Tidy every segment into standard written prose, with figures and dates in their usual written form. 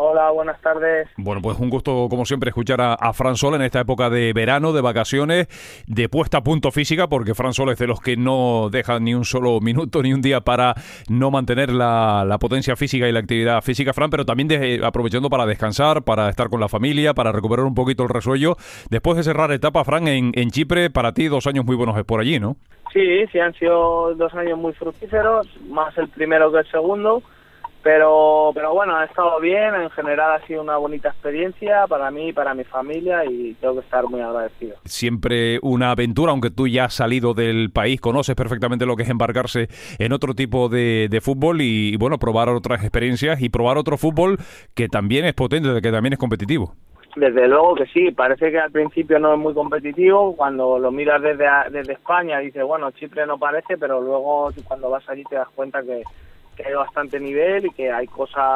Hola, buenas tardes. Bueno, pues un gusto, como siempre, escuchar a Fran Sol en esta época de verano, de vacaciones, de puesta a punto física, porque Fran Sol es de los que no deja ni un solo minuto, ni un día para no mantener la potencia física y la actividad física, Fran, pero también aprovechando para descansar, para estar con la familia, para recuperar un poquito el resuello. Después de cerrar etapa, Fran, en Chipre, para ti 2 años muy buenos por allí, ¿no? Sí, han sido 2 años muy fructíferos, más el primero que el segundo. Pero bueno, ha estado bien, en general ha sido una bonita experiencia para mí y para mi familia y tengo que estar muy agradecido. Siempre una aventura, aunque tú ya has salido del país, conoces perfectamente lo que es embarcarse en otro tipo de fútbol y bueno, probar otras experiencias y probar otro fútbol que también es potente, que también es competitivo. Desde luego que sí, parece que al principio no es muy competitivo, cuando lo miras desde España dices, bueno, Chipre no parece, pero luego cuando vas allí te das cuenta que hay bastante nivel y que hay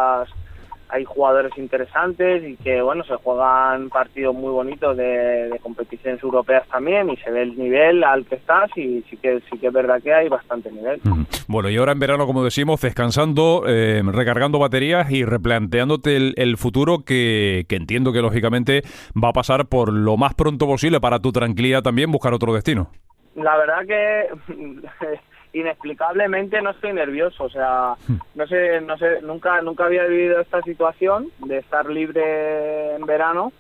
jugadores interesantes y que bueno, se juegan partidos muy bonitos de competiciones europeas también y se ve el nivel al que estás y sí que es verdad que hay bastante nivel. Bueno, y ahora en verano, como decimos, descansando, recargando baterías y replanteándote el futuro que entiendo que lógicamente va a pasar por lo más pronto posible para tu tranquilidad también buscar otro destino. La verdad que inexplicablemente no estoy nervioso, o sea, no sé, nunca había vivido esta situación de estar libre en verano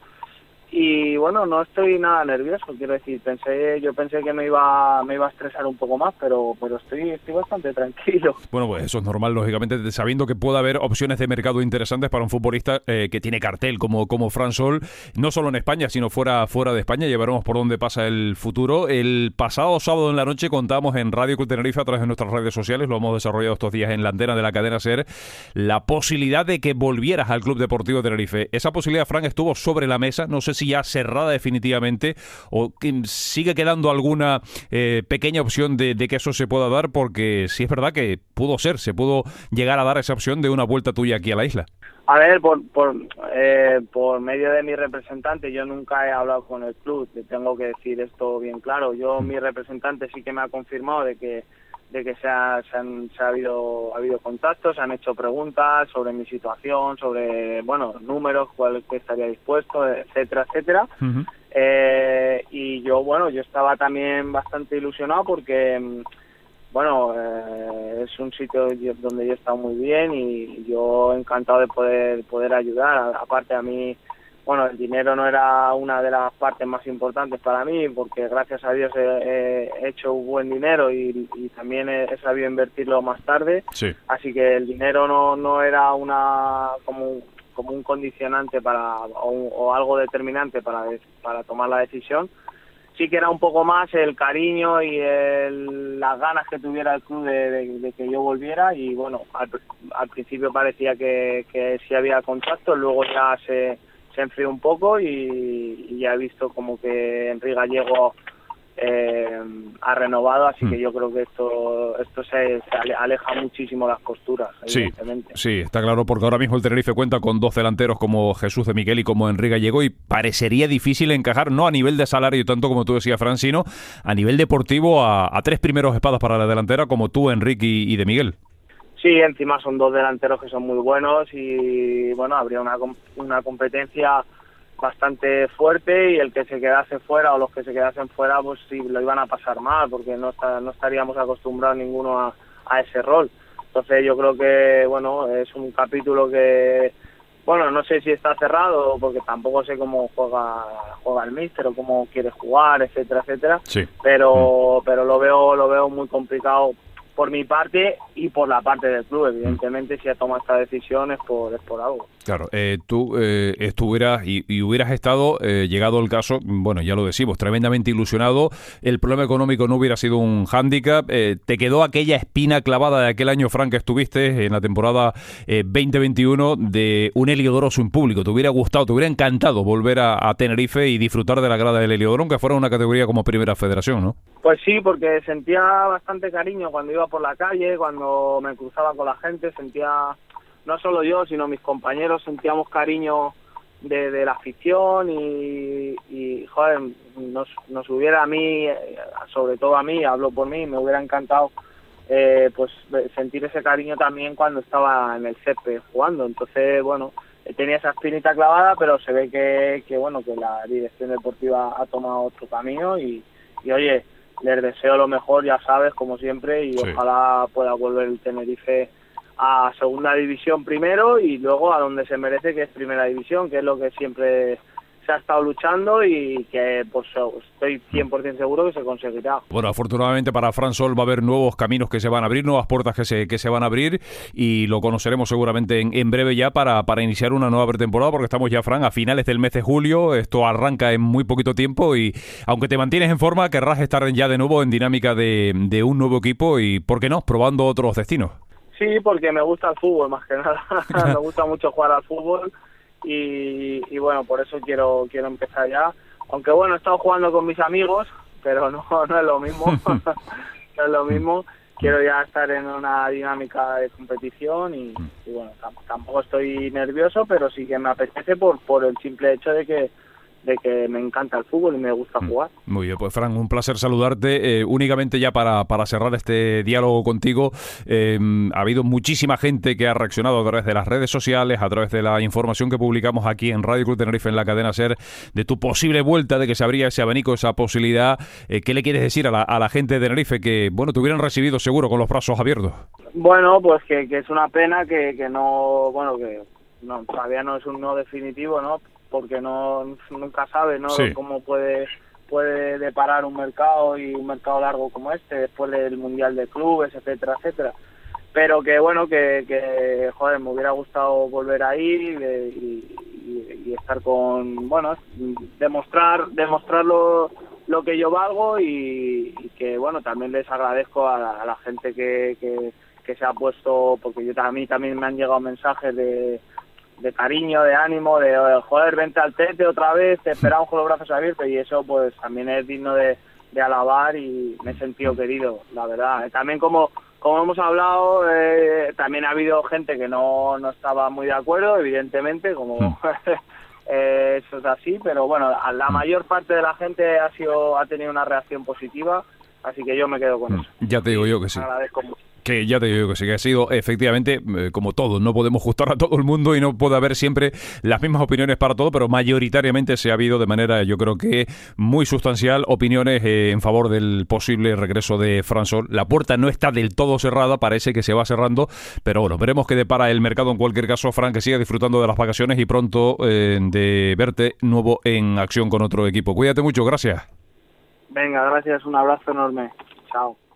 y bueno, no estoy nada nervioso, quiero decir, yo pensé que me iba a estresar un poco más, pero estoy bastante tranquilo. Bueno, pues eso es normal, lógicamente, sabiendo que puede haber opciones de mercado interesantes para un futbolista que tiene cartel como Fran Sol, no solo en España, sino fuera de España. Ya veremos por dónde pasa el futuro. El pasado sábado en la noche contamos en Radio Club Tenerife a través de nuestras redes sociales, lo hemos desarrollado estos días en la antena de la cadena SER, la posibilidad de que volvieras al Club Deportivo Tenerife. Esa posibilidad, Fran, estuvo sobre la mesa, no sé si ya cerrada definitivamente o que sigue quedando alguna pequeña opción de que eso se pueda dar, porque sí es verdad que se pudo llegar a dar esa opción de una vuelta tuya aquí a la isla. A ver, por medio de mi representante, yo nunca he hablado con el club, te tengo que decir esto bien claro. Mi representante sí que me ha confirmado de que ha habido contactos, se han hecho preguntas sobre mi situación, sobre, bueno, números, cuál que estaría dispuesto, etcétera, etcétera. Uh-huh. Y yo estaba también bastante ilusionado porque es un sitio donde yo he estado muy bien y yo encantado de poder ayudar. Aparte, a mí, el dinero no era una de las partes más importantes para mí, porque gracias a Dios he hecho un buen dinero y también he sabido invertirlo más tarde. Sí. Así que el dinero no era como un condicionante o algo determinante para tomar la decisión. Sí que era un poco más el cariño y las ganas que tuviera el club de que yo volviera y bueno, al principio parecía que sí había contacto, luego ya se enfrió un poco y ya he visto como que Enrique Gallego ha renovado, así que yo creo que esto se aleja muchísimo las costuras, evidentemente. Sí, está claro, porque ahora mismo el Tenerife cuenta con 2 delanteros como Jesús de Miguel y como Enrique Gallego y parecería difícil encajar, no a nivel de salario tanto como tú decías, Fran, sino a nivel deportivo a 3 primeros espadas para la delantera como tú, Enrique y de Miguel. Sí, encima son 2 delanteros que son muy buenos y bueno, habría una competencia bastante fuerte y el que se quedase fuera o los que se quedasen fuera pues sí lo iban a pasar mal porque no estaríamos acostumbrados ninguno a ese rol. Entonces yo creo que es un capítulo que no sé si está cerrado porque tampoco sé cómo juega el míster o cómo quiere jugar, etcétera, etcétera. Sí. Pero lo veo muy complicado por mi parte y por la parte del club. Evidentemente, si ha tomado esta decisión es por algo. Claro, tú estuvieras y hubieras estado, llegado el caso, bueno, ya lo decimos, tremendamente ilusionado, el problema económico no hubiera sido un hándicap, te quedó aquella espina clavada de aquel año, Fran, que estuviste en la temporada 2021 de un Heliodoro sin público, te hubiera gustado, te hubiera encantado volver a Tenerife y disfrutar de la grada del Heliodoro, aunque fuera una categoría como Primera Federación, ¿no? Pues sí, porque sentía bastante cariño cuando iba por la calle, cuando me cruzaba con la gente, sentía, no solo yo, sino mis compañeros, sentíamos cariño de la afición y joder, nos hubiera a mí, sobre todo a mí, hablo por mí, me hubiera encantado pues sentir ese cariño también cuando estaba en el césped jugando. Entonces, tenía esa espinita clavada, pero se ve que bueno, que la dirección deportiva ha tomado otro camino y oye, les deseo lo mejor, ya sabes, como siempre, y Sí. ojalá pueda volver el Tenerife a segunda división primero y luego a donde se merece, que es primera división, que es lo que siempre se ha estado luchando y que pues estoy 100% seguro que se conseguirá. Bueno, afortunadamente para Fran Sol va a haber nuevos caminos que se van a abrir, nuevas puertas que se van a abrir, y lo conoceremos seguramente en breve ya para iniciar una nueva pretemporada, porque estamos ya, Fran, a finales del mes de julio. Esto arranca en muy poquito tiempo y aunque te mantienes en forma, querrás estar ya de nuevo en dinámica de un nuevo equipo y, ¿por qué no?, probando otros destinos. Sí, porque me gusta el fútbol más que nada. Me gusta mucho jugar al fútbol y bueno, por eso quiero empezar ya. Aunque bueno, he estado jugando con mis amigos, pero no es lo mismo. No es lo mismo. Quiero ya estar en una dinámica de competición y bueno, tampoco estoy nervioso, pero sí que me apetece por el simple hecho de que me encanta el fútbol y me gusta jugar. Muy bien, pues Fran, un placer saludarte. Únicamente ya para cerrar este diálogo contigo, ha habido muchísima gente que ha reaccionado a través de las redes sociales, a través de la información que publicamos aquí en Radio Club Tenerife, en la cadena SER, de tu posible vuelta, de que se abría ese abanico, esa posibilidad. ¿Qué le quieres decir a la gente de Tenerife que, bueno, te hubieran recibido seguro con los brazos abiertos? Bueno, pues que es una pena que no, bueno, que no, todavía no es un no definitivo, ¿no? Porque nunca sabe, ¿no? Sí. Cómo puede deparar un mercado y un mercado largo como este, después del Mundial de Clubes, etcétera, etcétera. Pero que bueno, que joder, me hubiera gustado volver ahí y estar con, bueno, demostrar lo que yo valgo y que bueno, también les agradezco a la gente que se ha puesto, porque a mí también me han llegado mensajes de cariño, de ánimo, de joder, vente al Tete otra vez, te esperamos con los brazos abiertos, y eso pues también es digno de alabar y me he sentido querido, la verdad. También como hemos hablado, también ha habido gente que no estaba muy de acuerdo, evidentemente, como eso es así, pero bueno, la mayor parte de la gente ha tenido una reacción positiva, así que yo me quedo con eso. Ya te digo yo que sí. Agradezco mucho. Que ya te digo que sí, que ha sido efectivamente, como todo, no podemos gustar a todo el mundo y no puede haber siempre las mismas opiniones para todo, pero mayoritariamente se ha habido de manera, yo creo que muy sustancial, opiniones en favor del posible regreso de Fran Sol. La puerta no está del todo cerrada, parece que se va cerrando, pero bueno, veremos qué depara el mercado. En cualquier caso, Fran, que siga disfrutando de las vacaciones y pronto de verte nuevo en acción con otro equipo. Cuídate mucho, gracias. Venga, gracias, un abrazo enorme. Chao.